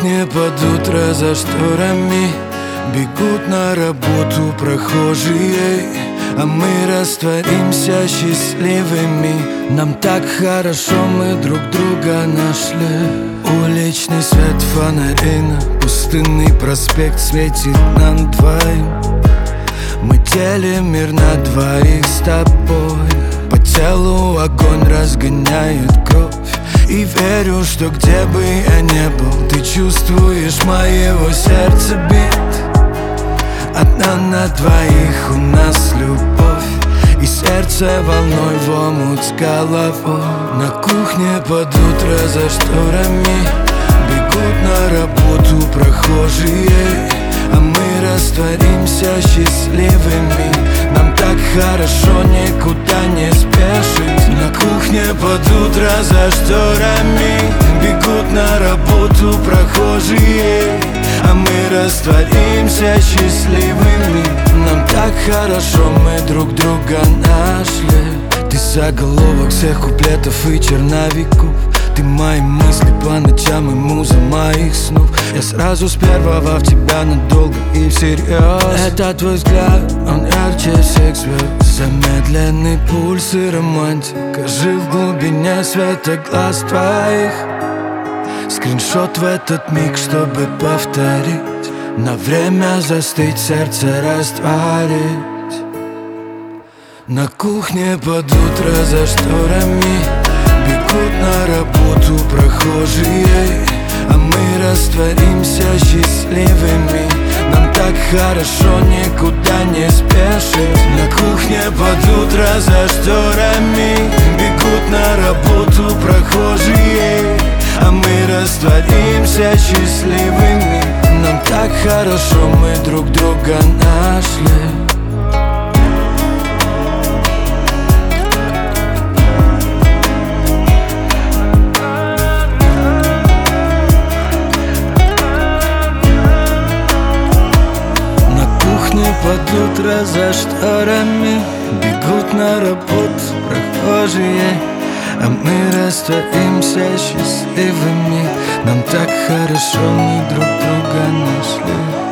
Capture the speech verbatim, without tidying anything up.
кухне под утро за шторами бегут на работу прохожие, а мы растворимся счастливыми. Нам так хорошо, мы друг друга нашли. Уличный свет фонарей на пустынный проспект светит нам двоим. Мы делим мир на двоих с тобой. По телу огонь разгоняет кровь. И верю, что где бы я ни был, ты чувствуешь моего сердца бит. Одна на двоих у нас любовь, и сердце волной в омут с головой. На кухне под утро за шторами бегут на работу прохожие, а мы растворимся счастливыми. Нам так хорошо, никуда не спешить. На кухне под утро за шторами бегут на работу прохожие, а мы растворимся счастливыми. Нам так хорошо, мы друг друга нашли. Ты заголовок всех куплетов и черновиков. Ты мои мысли по ночам и муза моих снов. Я сразу с первого в тебя надолго и всерьез. Это твой взгляд, он ярче всех звезд. Замедленный пульс и романтика. Жил в глубине света глаз твоих. Скриншот в этот миг, чтобы повторить. На время застыть, сердце растворить. На кухне под утро за шторами бегут на работу прохожие, а мы растворимся счастливыми. Нам так хорошо, никуда не спешить. На кухне под утро за шторами бегут на работу прохожие, а мы растворимся счастливыми. Нам так хорошо, мы друг друга нашли. Под утро за шторами бегут на работу прохожие, а мы растворимся счастливыми. Нам так хорошо, мы друг друга нашли.